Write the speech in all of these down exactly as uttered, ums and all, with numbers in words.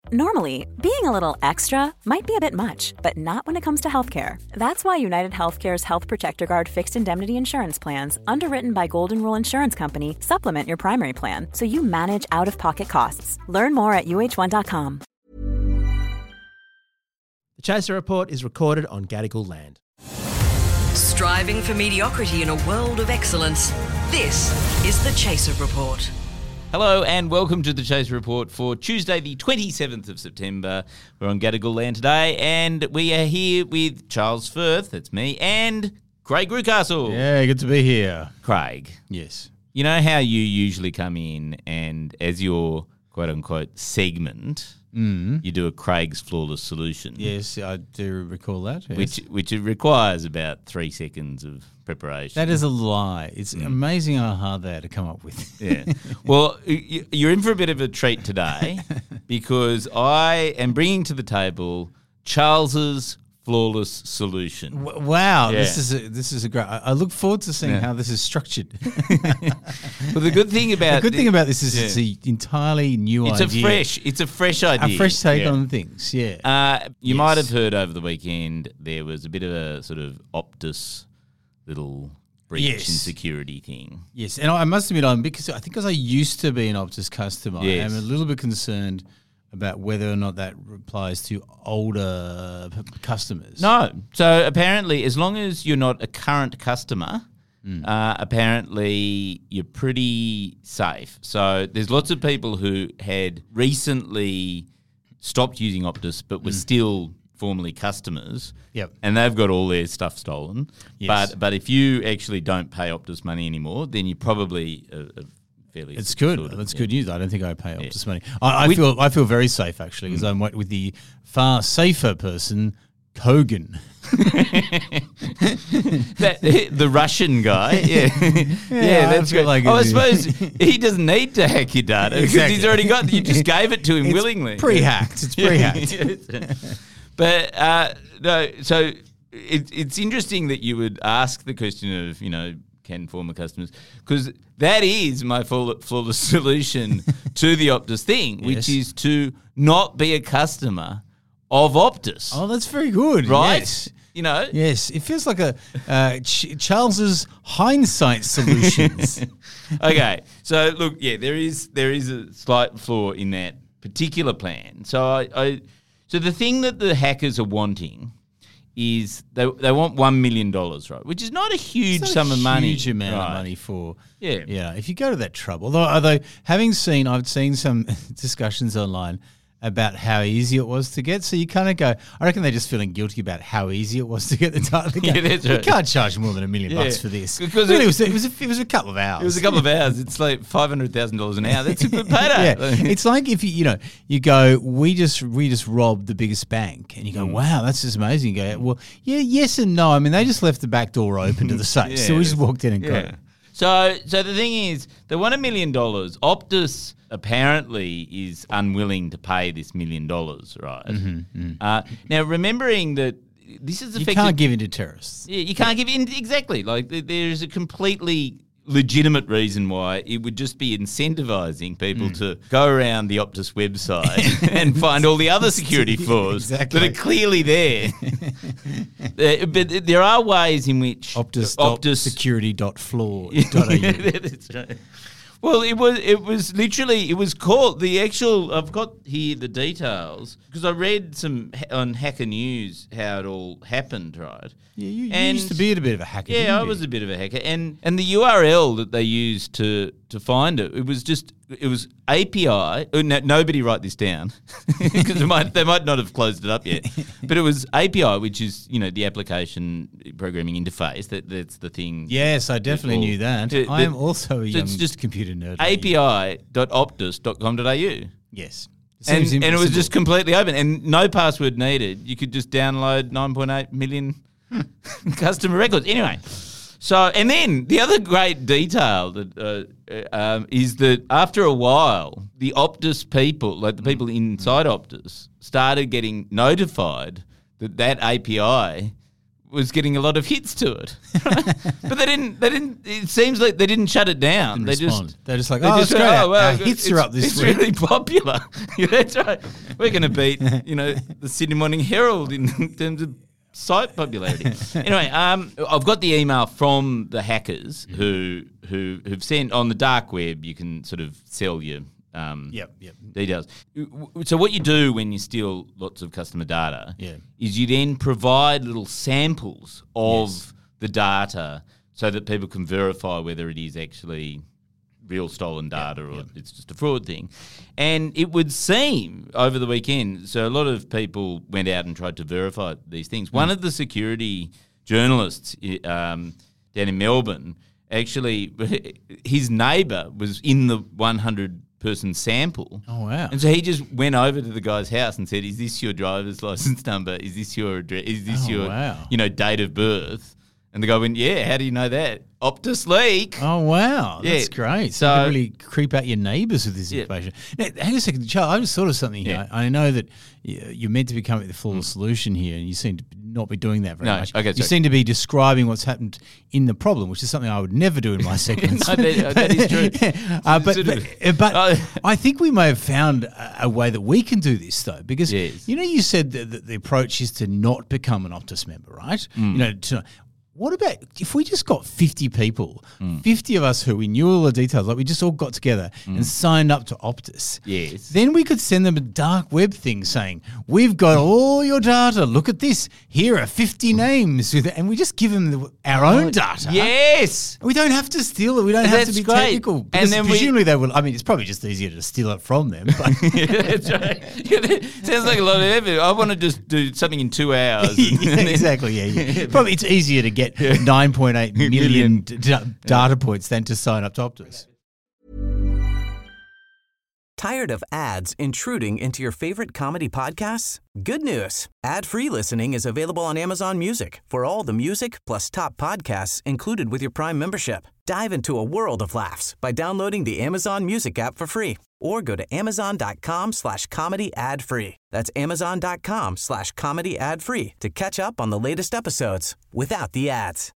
Normally, being a little extra might be a bit much, but not when it comes to healthcare. That's why United Healthcare's Health Protector Guard fixed indemnity insurance plans, underwritten by Golden Rule Insurance Company, supplement your primary plan so you manage out-of-pocket costs. Learn more at U H one dot com. The Chaser Report is recorded on Gadigal land. Striving for mediocrity in a world of excellence. This is the Chaser Report. Hello and welcome to the Chaser Report for Tuesday the twenty-seventh of September. We're on Gadigal land today and we are here with Charles Firth, that's me, and Craig Rucastle. Yeah, good to be here. Craig. Yes. You know how you usually come in and as your quote-unquote segment, mm. you do a Craig's Flawless Solution. Yes, I do recall that. Yes. Which which it requires about three seconds of preparation. That is a lie. It's mm. amazing how hard they had to come up with. Yeah. Well, you're in for a bit of a treat today because I am bringing to the table Charles's Flawless Solution. W- wow, yeah. this is a, this is a great. I, I look forward to seeing yeah. how this is structured. Well, the good thing about the good the, thing about this is yeah. it's an entirely new it's idea. a fresh. It's a fresh idea. A fresh take yeah. on things. Yeah. Uh, you yes. might have heard over the weekend there was a bit of a sort of Optus little breach yes. and security thing. Yes, and I must admit, I'm because I think because I used to be an Optus customer, Yes. I'm a little bit concerned about whether or not that applies to older p- customers. No. So apparently, as long as you're not a current customer, Mm. uh, apparently you're pretty safe. So there's lots of people who had recently stopped using Optus but were mm. still formerly customers. Yep. And they've got all their stuff stolen. Yes. But but if you actually don't pay Optus money anymore, then you probably are, are fairly It's good. sort of, That's yeah. good news. I don't think I pay Optus Yeah. money. I, I We- feel I feel very safe actually because I'm with the far safer person, Kogan. that, the Russian guy, yeah, yeah, Yeah, I that's feel good. like oh, I it's- suppose he doesn't need to hack your data because Exactly. he's already got. You just gave it to him It's willingly. pre-hacked. It's pre-hacked. But uh, no, so it, it's interesting that you would ask the question of, you know, can former customers, because that is my full, flawless solution to the Optus thing, which Yes. is to not be a customer of Optus. Oh, that's very good. Right? Yes. You know? Yes, it feels like a uh, Ch- Charles's hindsight solutions. Okay, so look, yeah, there is there is a slight flaw in that particular plan. So I, I so the thing that the hackers are wanting is they they want one million dollars, right? Which is not a huge It's not sum a of money, huge amount right? of money for Yeah. yeah. If you go to that trouble, although, although having seen, I've seen some discussions online about how easy it was to get. So you kind of go, I reckon they're just feeling guilty about how easy it was to get the data. They go, Yeah, that's right. You can't charge more than a million Yeah. bucks for this. Because really, it- it, was, it, was a, it was a couple of hours. It was a couple of hours. It's like five hundred thousand dollars an hour. That's a good payday. Yeah, it's like if you you know you go, we just we just robbed the biggest bank, and you Mm. go, wow, that's just amazing. You go, well, yeah, yes and no. I mean, they just left the back door open to the safe, Yeah, so we just that's- walked in and got Yeah. it. So, so the thing is, they want a million dollars. Optus apparently is unwilling to pay this million dollars, right? Mm-hmm, Uh, now, remembering that this is You effective, can't give in to terrorists. Yeah, you can't give in exactly. Like th- there is a completely legitimate reason why it would just be incentivizing people Mm. to go around the Optus website and find all the other security flaws Exactly. that are clearly there. Uh, but there are ways in which Optus, Optus security dot floor dot a u. That's right. Well, it was it was literally it was called the actual. I've got here the details because I read some ha- on Hacker News how it all happened, right? Yeah, you, you And- used to be a bit of a hacker. Yeah, didn't I you? was a bit of a hacker, and and the U R L that they used to to find it, it was just it was A P I. Oh, no, nobody write this down because they might they might not have closed it up yet. But it was A P I, which is you know the application programming interface. That that's the thing. Yes, I definitely Well, knew that. the- I am the- also a so young it's just computer nerd. A P I dot optus dot com dot a u. Yes. And, Seems and it was impossible. just completely open and no password needed. You could just download nine point eight million customer records. Anyway, so and then the other great detail that uh, uh, um, is that after a while, the Optus people, like the people inside Optus, started getting notified that that A P I was getting a lot of hits to it, right? But they didn't. They didn't. It seems like they didn't shut it down. Didn't they respond. just They're just like, they oh, just that's went, great. oh, well, Our hits it's, are up this it's week. really popular. Yeah, that's right. We're going to beat, you know, the Sydney Morning Herald in terms of site popularity. Anyway, um, I've got the email from the hackers who who who've sent on the dark web. You can sort of sell your um, Yep, yep. details. So what you do when you steal lots of customer data Yeah. is you then provide little samples of Yes. the data so that people can verify whether it is actually real stolen data or yep. it's just a fraud thing. And it would seem over the weekend, so a lot of people went out and tried to verify these things. One of the security journalists i- um, down in Melbourne, actually, his neighbour was in the one hundred person sample. Oh, wow. And so he just went over to the guy's house and said, is this your driver's license number? Is this your address? Is this Oh, your, wow. you know, date of birth? And the guy went, yeah, how do you know that? Optus leak. Oh, wow. Yeah. That's great. So, So- you can really creep out your neighbours with this Yeah. information. Now, hang on a second, Charles. I just thought of something here. Yeah. I I know that y- you're meant to be coming with the full solution here, and you seem to not be doing that very No, much. okay, you sorry. seem to be describing what's happened in the problem, which is something I would never do in my segments. No, that- that is true. uh, but Sort but, of- uh, but Oh. I think we may have found a, a way that we can do this, though, because Yes. you know you said that, that the approach is to not become an Optus member, right? Mm. You know, to, what about if we just got fifty people, Mm. fifty of us who we knew all the details, like we just all got together and signed up to Optus? Yes. Then we could send them a dark web thing saying, we've got all your data. Look at this. Here are fifty names. with it," And we just give them the, our own data. Yes. We don't have to steal it. We don't have That's to be great. technical. And Because then we- presumably they will. I mean, it's probably just easier to steal it from them. But Yeah, that's right. Yeah, that sounds like a lot of effort. I want to just do something in two hours. Yeah, exactly. Yeah, yeah. Probably it's easier to get nine point eight million Million. d- d- data points than to sign up to Optus. Tired of ads intruding into your favorite comedy podcasts? Good news. Ad-free listening is available on Amazon Music for all the music plus top podcasts included with your Prime membership. Dive into a world of laughs by downloading the Amazon Music app for free or go to amazon.com slash comedy ad free. That's amazon.com slash comedy ad free to catch up on the latest episodes without the ads.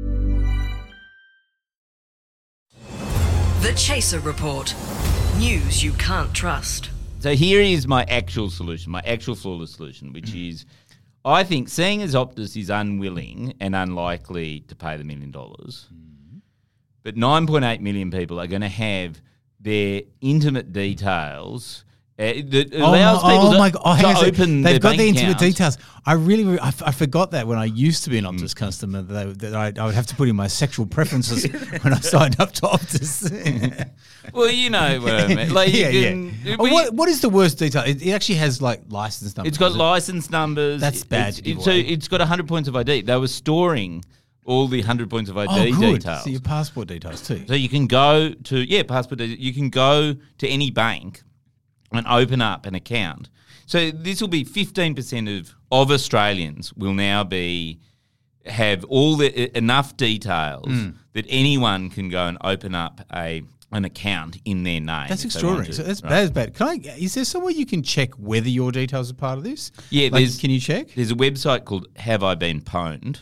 The Chaser Report. News you can't trust. So here is my actual solution, my actual flawless solution, which is I think seeing as Optus is unwilling and unlikely to pay the million dollars, but nine point eight million people are going to have their intimate details uh, that allows my, people oh to, my God. Oh, to hang on a sec. open They've their got bank the intimate account. details. I really, re- I, f- I forgot that when I used to be an Optus customer, that, I, that I, I would have to put in my sexual preferences when I signed up to Optus. Well, you know what I mean. Like you yeah, can, yeah. we- Oh, what, what is the worst detail? It, it actually has like license numbers. It's got does it? license numbers. That's It- bad it's- to give it- so away. it's got one hundred points of I D. They were storing all the one hundred points of I D Oh, good. details. So your passport details too. So you can go to, yeah, passport details. You can go to any bank and open up an account. So this will be fifteen percent of, of Australians will now be have all the enough details Hmm. that anyone can go and open up a an account in their name. That's if they want extraordinary. to, So that's right? bad. That's bad. Can I? Is there somewhere you can check whether your details are part of this? Yeah, Like, there's- can you check? There's a website called Have I Been Pwned?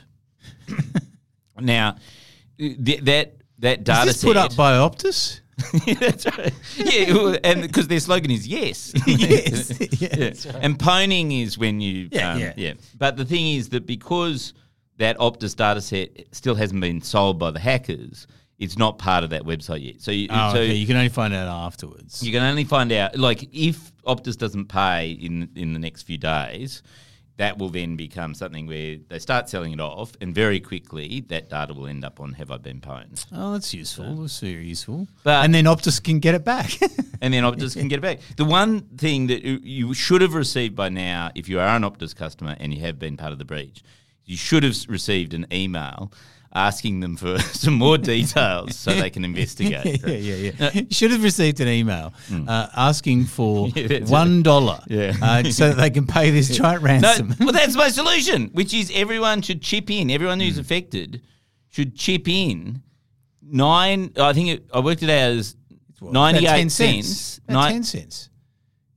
Now, th- that that data Is this put set, up by Optus? That's right. Yeah, well, and because their slogan is yes. Yes. Yeah, Yeah. that's right. And pwning is when you Yeah, um, yeah. yeah. But the thing is that because that Optus data set still hasn't been sold by the hackers, it's not part of that website yet. So you, Oh, so okay. You can only find out afterwards. you can only find out, like, if Optus doesn't pay in in the next few days, that will then become something where they start selling it off, and very quickly that data will end up on Have I Been Pwned? Oh, that's useful. That's very useful. But- and then Optus can get it back. And then Optus can get it back. The one thing that you- you should have received by now, if you are an Optus customer and you have been part of the breach, you should have s- received an email asking them for some more details so they can investigate. yeah, yeah, yeah. You should have received an email uh, asking for Yeah, that's one dollar, Yeah. uh, so that they can pay this giant No, ransom. well, that's my solution, which is everyone should chip in. Everyone who's affected should chip in nine. I think it, I worked it out as What, about ninety-eight ten cents. About Ni- ten cents.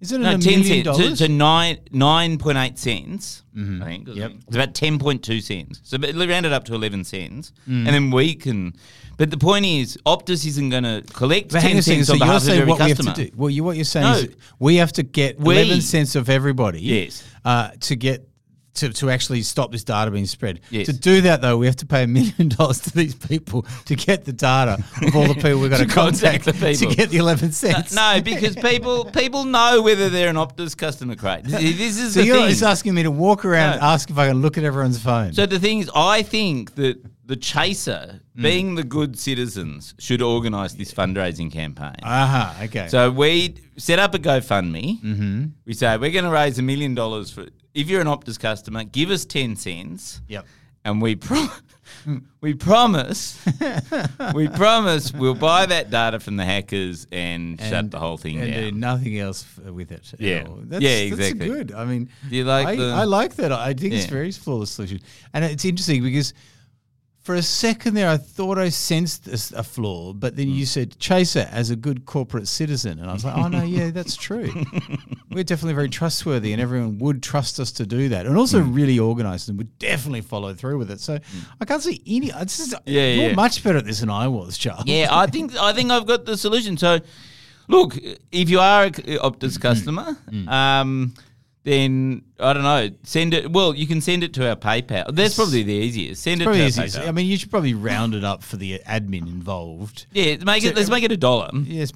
Isn't it No, a ten million cents. So, dollars? so nine nine point eight cents. Mhm. I think. Yep. It's about ten point two cents. So but round it up to eleven cents, Mm. and then we can. But the point is, Optus isn't going to collect But hang on ten a second, cents so on you're behalf of saying every what we customer. have to do? Well, you, what you're saying No. is we have to get We- eleven cents of everybody. Yes. Uh, to get to, to actually stop this data being spread. Yes. To do that, though, we have to pay a million dollars to these people to get the data of all the people we've got to, To contact contact the people. to get the eleven cents. No, because people people know whether they're an Optus customer, Craig. This is So the you're thing. just asking me to walk around No. and ask if I can look at everyone's phone. So the thing is, I think that the chaser, Mm. being the good citizens, should organise this fundraising campaign. Aha, okay. So we set up a GoFundMe. mm-hmm. We say we're going to raise a million dollars for. If you're an Optus customer, give us ten cents. Yep. And we pro- we promise we promise we'll buy that data from the hackers and, shut the whole thing and down. do nothing else f- with it. at Yeah. all. That's, Yeah, That's exactly. good. I mean, Do you like I, the- I like that. I think it's Yeah. very flawless solution, and it's interesting because for a second there, I thought I sensed a, s- a flaw, but then Mm. you said Chaser as a good corporate citizen, and I was like, oh no, yeah, that's true. We're definitely very trustworthy, and everyone would trust us to do that, and also Mm. really organised and would definitely follow through with it. So I can't see any. It's just, Yeah, you're yeah. much better at this than I was, Charles. Yeah, I think I think I've got the solution. So, look, if you are a c- Optus customer, um, then I don't know, send it. Well, you can send it to our PayPal. That's probably the easiest. Send it Probably to our easy. PayPal. I mean, you should probably round it up for the admin involved. yeah, make it. Let's make it a dollar. Yes.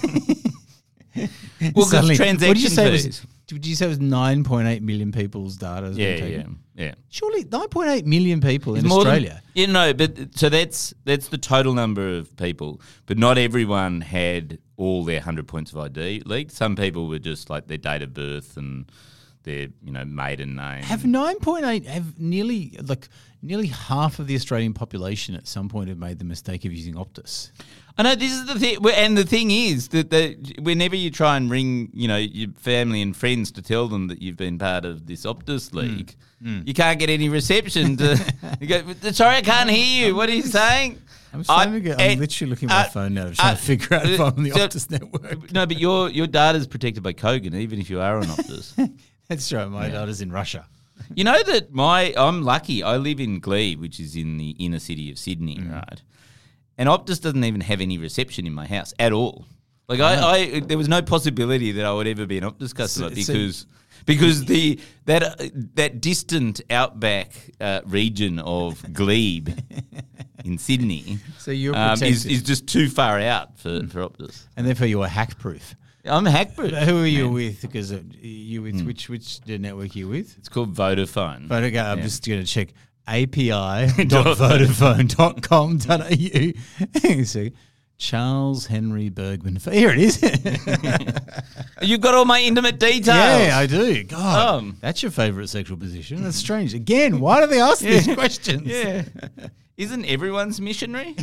Well, because Suddenly- transaction what did you say it was? fees. Did you say it was nine point eight million people's data? has been Yeah, yeah, taken? yeah. Surely nine point eight million people in It's more than- Australia. yeah, no, but so that's that's the total number of people. But not everyone had all their hundred points of I D leaked. Some people were just like their date of birth and their you know maiden name. Have nine point eight have nearly like nearly half of the Australian population at some point have made the mistake of using Optus. I know this is the thing, and the thing is that the, whenever you try and ring, you know, your family and friends to tell them that you've been part of this Optus league, you can't get any reception. To you go, sorry, I can't hear you. What are you saying? I'm, starting I- to get, I'm and- literally looking at my uh, phone now to try uh, to figure out if I'm on the so- Optus network. No, but your your data's protected by Kogan, even if you are on Optus. That's right. My data's in Russia. You know that my I'm lucky. I live in Glebe, which is in the inner city of Sydney, right? And Optus doesn't even have any reception in my house at all. Like I, I, there was no possibility that I would ever be an Optus customer So- so- because because the that uh, that distant outback uh, region of Glebe in Sydney So you're um, is, protected. is just too far out for, for Optus. And therefore you are hack proof. I'm hackproof. Who are you man. with? Because uh, you with Hmm. which which network are you with? It's called Vodafone. But again, I'm Yeah. just going to check a p i dot vodafone dot com dot a u. See, Charles Henry Bergman. Here it is. You've got all my intimate details. Yeah, I do. God, Um. that's your favourite sexual position. That's strange. Again, why do they ask these questions? Yeah. Isn't everyone's missionary?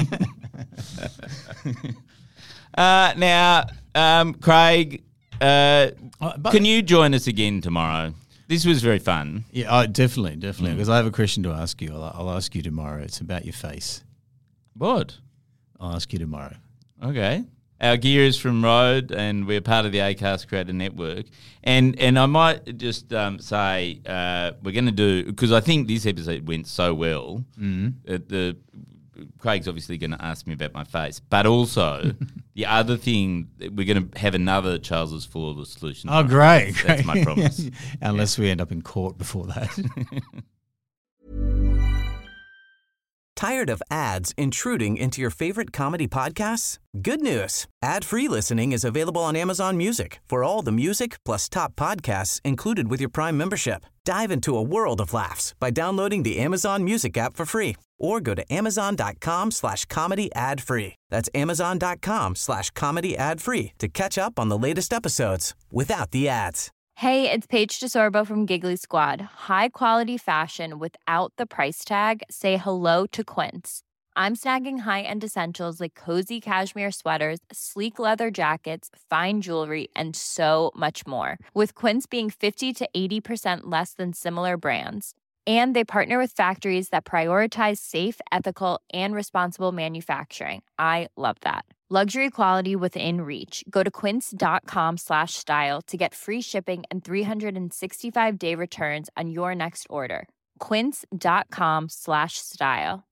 uh, now, um, Craig, uh, Uh, but- can you join us again tomorrow? This was very fun. Yeah, oh, definitely, definitely. Mm. Because I have a question to ask you. I'll, I'll ask you tomorrow. It's about your face. What? I'll ask you tomorrow. Okay. Our gear is from Rode, and we're part of the Acast Creator Network. And and I might just um, say uh, we're going to do, because I think this episode went so well. Mm. That the Craig's obviously going to ask me about my face, but also the other thing, we're going to have another Charles's Flawless Solution. Oh, great. That's, that's my great. promise. Unless we end up in court before that. Tired of ads intruding into your favorite comedy podcasts? Good news. Ad-free listening is available on Amazon Music for all the music plus top podcasts included with your Prime membership. Dive into a world of laughs by downloading the Amazon Music app for free or go to amazon.com slash comedy ad free. That's amazon.com slash comedy ad free to catch up on the latest episodes without the ads. Hey, it's Paige DeSorbo from Giggly Squad. High quality fashion without the price tag. Say hello to Quince. I'm snagging high-end essentials like cozy cashmere sweaters, sleek leather jackets, fine jewelry, and so much more. With Quince being fifty to eighty percent less than similar brands. And they partner with factories that prioritize safe, ethical, and responsible manufacturing. I love that. Luxury quality within reach. Go to quince.com slash style to get free shipping and three sixty-five day returns on your next order. Quince.com slash style.